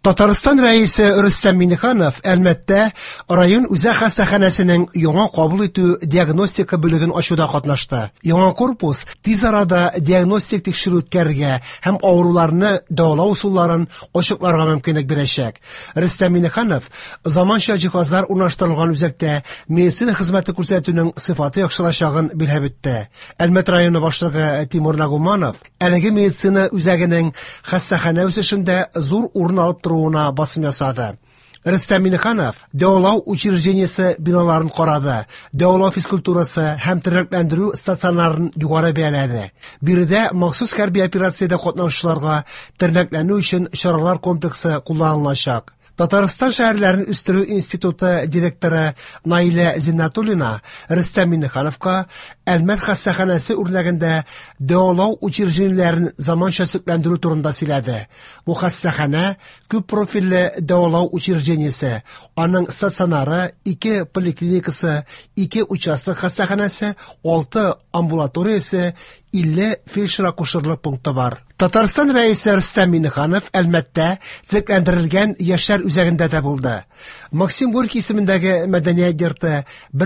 Татарстан рәисе Рөстәм Миңнеханов Әлмәттә район үзәк хастаханәсенең яңа кабул итү диагностика бүлеген ачуда катнашты. Яңа корпус тиз арада диагностик тикшерү үткәрергә һәм авыруларны дәвалау усулларын ачыкларга мөмкинлек бирәчәк. Рөстәм Миңнеханов заманча җиһазлар урнаштырылган үзәктә медицина хезмәте күрсәтүнең сыйфаты яхшырачагын билгеләп үтте. Әлмәт районы башлыгы Тимур Нагуманов әлеге медицина үзәгенең хастаханә үсешендә зур урын алып торуына басым ясады. Рөстәм Миңнеханов дәвалау учреждениесе биналарын карады, дәвалау физкультурасы һәм тернәкләндерү стационарын югары бәяләде. Биредә махсус хәрби операциядә катнашучыларга тернәкләнү өчен чаралар комплексы кулланылачак. Татарстан шәһәрләрен үстерү институты директоры Наилә Зиннатуллина Рөстәм Миңнехановка Әлмәт хастаханәсе үрнәгендә дәвалау учреждениеләрен заманча сөкләндерү турында сөйләде. Бу хастаханә күп профильле дәвалау учреждениесе, аның стационары, 2 поликлиникасы, 2 участок хастаханәсе, 6 амбулаториясе, 50 фельдшер-акушерлык пункты бар. Татарстан рәисе Рөстәм Миңнеханов Әлмәттә төзекләндерелгән яшьләр үзәгендә дә булды. Максим Горький исемендәге мәдәният йорты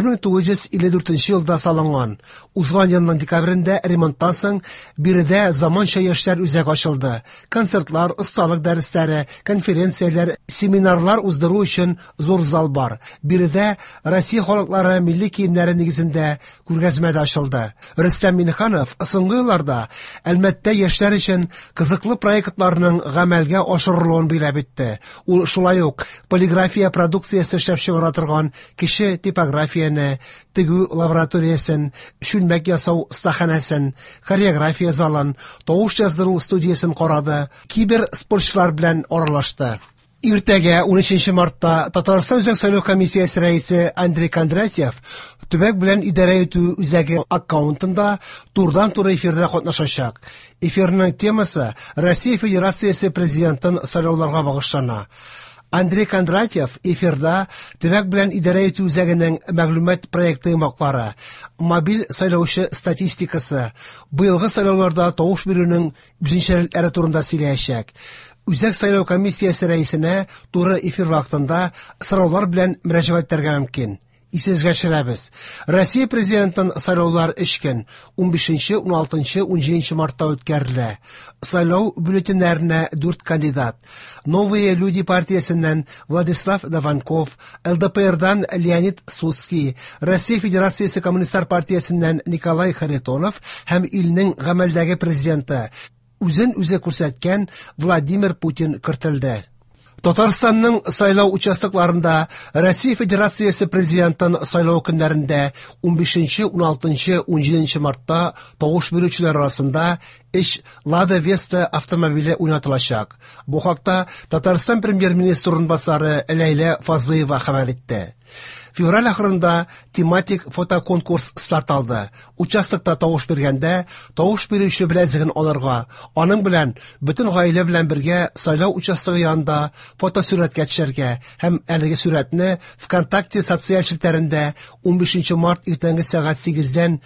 1954 елда салынган. Узган елның декабрендә ремонттан соң биредә заманча яшьләр үзәге ачылды. Концертлар, осталык дәресләре, конференцияләр, семинарлар уздыру өчен зур зал бар. Биредә Россия халыклары милли киемнәре нигезендә күргәзмә дә ачылды. Рөстәм Миңнеханов соңгы елларда Әлмәттә яшьләр өчен кызыклы проектларның гамәлгә ашырылуын билгеләп үтте. Ул шулай ук полиграфия продукциясе эшләп чыгара торган кеше типографияны, тегү лабораториясын, шүлмәк ясау стаханәсен, хореография залын, тавыш яздыру студиясын карады, кибер спортчылар белән аралашты. Иртәгә 13 мартта Татарстан үзәк сайлау комиссиясе рәисе Андрей Кондратьев төбәк белән идарә итү үзәге аккаунтында турдан-туры эфирда катнашачак. Эфирның темасы Россия Федерациясе президентын сайлауларга багышлана. Андрей Кондратьев эфирда төбәк белән идарә итү үзәгенең мәгълүмат проекты йомаклары, мобиль сайлаучы статистикасы, быелгы сайлауларда тавыш бирүнең үзенчәлекләре турында сөйләячәк. Үзәк сайлау комиссиясе рәисенә туры эфир вакытында сораулар белән мөрәҗәгатьләргә мөмкин. Исегезгә төшерәбез. Россия президентын сайлаулар 3 көн 15, 16, 17 мартта үткәрелә. Сайлау бюллетеннәренә 4 кандидат. Новые люди партиясеннән Владислав Даванков, ЛДПРдан Леонид Слуцкий, Россия Федерациясе коммунистлар партиясеннән Николай Харитонов һәм илнең гамәлдәге президенты үзен үзе күрсәткән Владимир Путин кертелде. Татарстанның сайлау участокларында Россия Федерациясе президентын сайлау көннәрендә 15, 16, 17 мартта тавыш бирүчеләр арасында 3 Lada Vesta автомобиле уйнатылачак. Бу хакта Татарстан премьер-министры урынбасары Ләйлә Фазлыева хәбәр итте. Февраль ахырында тематик фотоконкурс старт алды. Участокта тавыш биргәндә, тавыш бирүче беләзеген алырга, аның белән бөтен гаилә белән бергә сайлау участогы янында фотосурәткә төшәргә һәм әлеге сурәтне ВКонтакте социаль челтәрендә 15 март иртәнге сәгать 8-дән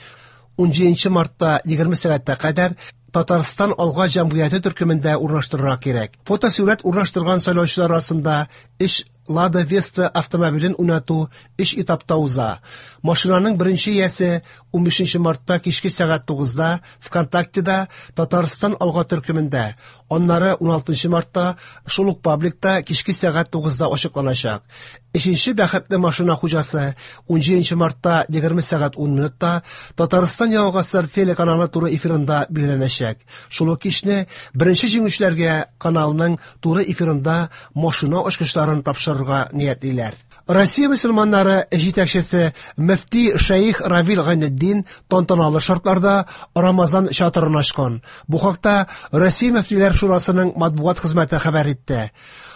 17 мартта 20 сәгатькә кадәр Татарстан алга җәмгыяте төркемендә урнаштырырга кирәк. Фотосурәт урнаштырган сайлаучылар арасында 3 Lada Vesta автомобилен уйнату 3 этапта уза. Машинаның беренче иясе 15 мартта кичке сәгать 9-да ВКонтактеда Татарстан алга төркемендә, аннары 16 мартта шул ук пабликта кичке сәгать 9-да ачыкланачак. Өченче бәхетле машина хуҗасы 17 мартта 20 сәгать 10 минутта Татарстан Яңа гасыр телеканалы туры эфирында билгеләнәчәк. Шул ук кичне беренче җиңүчеләргә каналның туры эфирында машина ачкычларын тапшырырга ниятлиләр. Россия мөселманнары җитәкчесе мөфти Шәйх Равил Гайнетдин тантаналы шартларда Рамазан чатырын ачкан. Бу хакта Россия мөфтиләр шурасының матбугат хезмәте хәбәр итте.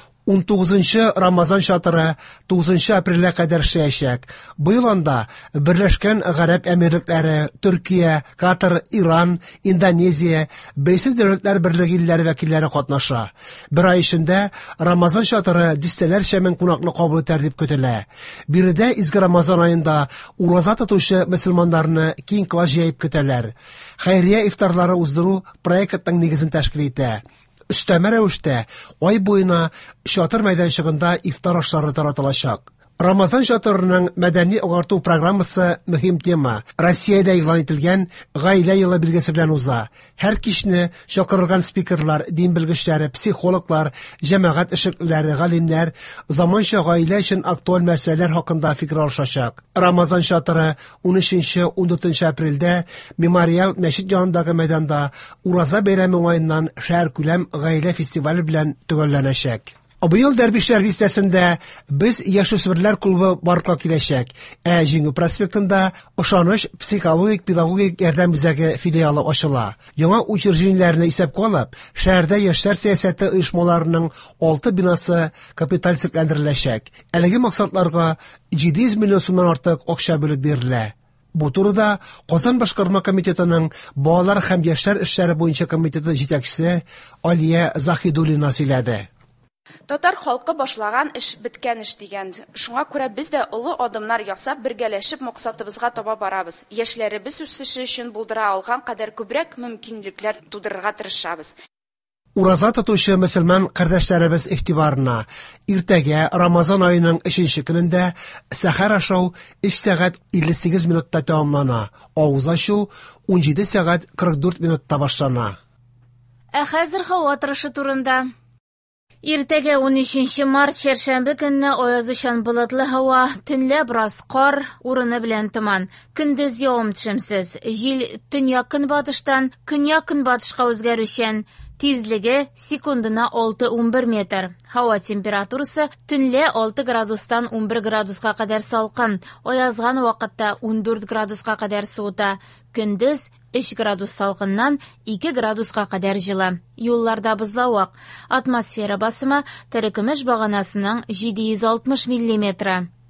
19 Рамазан чатыры 9 апрельгә кадәр эшләячәк. Быел анда Берләшкән Гарәп Әмирлекләре, Төркия, Катар, Иран, Индонезия, Бәйсез дәүләтләр берлеге илләре вәкилләре катнаша. Бер ай эчендә Рамазан чатыры дистәләрчә мең кунаклы кабул итәр дип көтелә. Биредә изге Рамазан аенда ураза тотучы мөселманнарны киң класс җыеп көтәләр. Хәйрия ифтарлары уздыру проектның нигезен тәшкил итә. Өстәмә рәвештә ай буена чатыр мәйданчыгында ифтар ашлары таратылачак. Рамазан чатырының мәдәни агарту программасы мөһим тема. Россиядә игълан ителгән гаилә елы билгесе белән уза. Һәр кичне чакырылган спикерлар, дин белгечләре, психологлар, җәмәгать эшлеклеләре, галимнәр заманча гаилә өчен актуаль мәсьәләләр хакында фикер алышачак. Рамазан чатыры 13-14 апрельдә Мемориал мәчет янындагы мәйданда Ураза бәйрәме уңаеннан шәһәр күләм гаилә фестивале белән төгәлләнәчәк. Быел Дәрбишләр бистәсендә без яшүсмерләр клубы барлыкка киләчәк, Җиңү проспектында ышаныч психологик-педагогик ярдәм үзәге филиалы ачыла. Яңа учреждениеләрне исәпкә алып, шәһәрдә яшьләр сәясәте оешмаларының 6 бинасы капиталь Әлеге максатларга 700 миллион сумнан артык акча бүлеп бирелә. Бу турыда Казан башкарма комитетының балалар һәм яшьләр эшләре буенча комитеты җитәкчесе Алия Захидуллина сөйләде. Татар халкы башлаган эш биткән эш дигән. Шуңа күрә без дә олы адымнар ясап, бергәләшеп максатыбызга таба барабыз. Яшьләребез үсеше өчен булдыра алган кадәр күбрәк мөмкинлекләр тудырырга тырышабыз. Ураза тотучы мөселман кардәшләребез игътибарына, иртәгә Рамазан аеның 3нче көнендә сәхәр ашау 3 сәгать 58 минутта тәмамлана. Авыз ачу 17 сәгать 44 минутта башлана. Хәзер һава торышы турында. Иртәгә 13 март чәршәмбе көнне аязучан болытлы һава, төнлә бераз кар, урыны белән томан. Көндез явым-төшемсез. Җил төньяк-көнбатыштан көньяк-көнбатышка үзгәрүчән. Тизлеге секундына 6-11 метр. Һава температурасы төнлә 6 градустан 11 градуска кадәр салкын. Аязган вакытта 14 градуска кадәр суыта. Көндез 3 градус салкыннан 2 градуска кадәр җылы. Юлларда бозлавык. Атмосфера басымы терекөмеш баганасының 760 мм.